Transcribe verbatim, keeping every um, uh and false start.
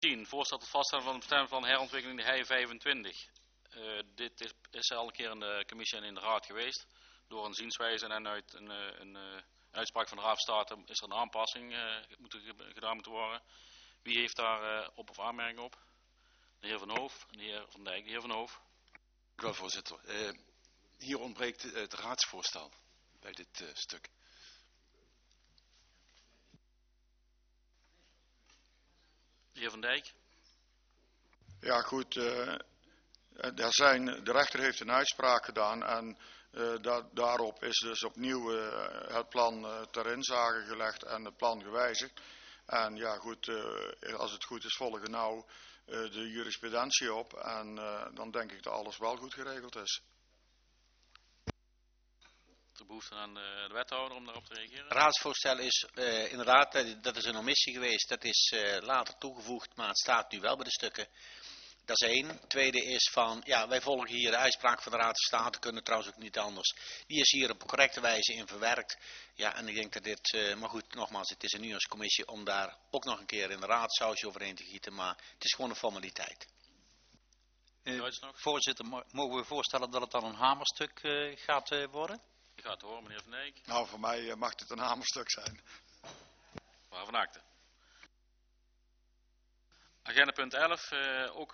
tien. Voorstel tot vaststellen van het bestemmingsplan herontwikkeling de Hei vijfentwintig. Uh, dit is, is al een keer in de commissie en in de raad geweest. Door een zienswijze en uit een, een, een uitspraak van de Raad van State is er een aanpassing uh, moeten, gedaan moeten worden. Wie heeft daar uh, op of aanmerking op? De heer Van Hoof en de heer Van Dijk. De heer Van Hoof. Dank u wel, voorzitter. Uh, hier ontbreekt uh, het raadsvoorstel bij dit uh, stuk. De heer Van Dijk. Ja goed, uh, er zijn, de rechter heeft een uitspraak gedaan en uh, da daarop is dus opnieuw uh, het plan uh, ter inzage gelegd en het plan gewijzigd. En ja goed, uh, als het goed is volgen nou uh, de jurisprudentie op en uh, dan denk ik dat alles wel goed geregeld is. De behoefte aan de, de wethouder om daarop te reageren? Het raadsvoorstel is uh, inderdaad, dat is een omissie geweest, dat is uh, later toegevoegd, maar het staat nu wel bij de stukken. Dat is één. Tweede is van, ja, wij volgen hier de uitspraak van de Raad van State, kunnen trouwens ook niet anders. Die is hier op correcte wijze in verwerkt. Ja, en ik denk dat dit, uh, maar goed, nogmaals, het is een nuancecommissie om daar ook nog een keer in de raad sausje overheen te gieten, maar het is gewoon een formaliteit. Uh, voorzitter, mogen we voorstellen dat het dan een hamerstuk uh, gaat uh, worden? Ik ga het horen, meneer Van Dijk. Nou, voor mij uh, mag het een hamerstuk zijn. Mevrouw Van Aakten. Agenda punt elf, uh, ook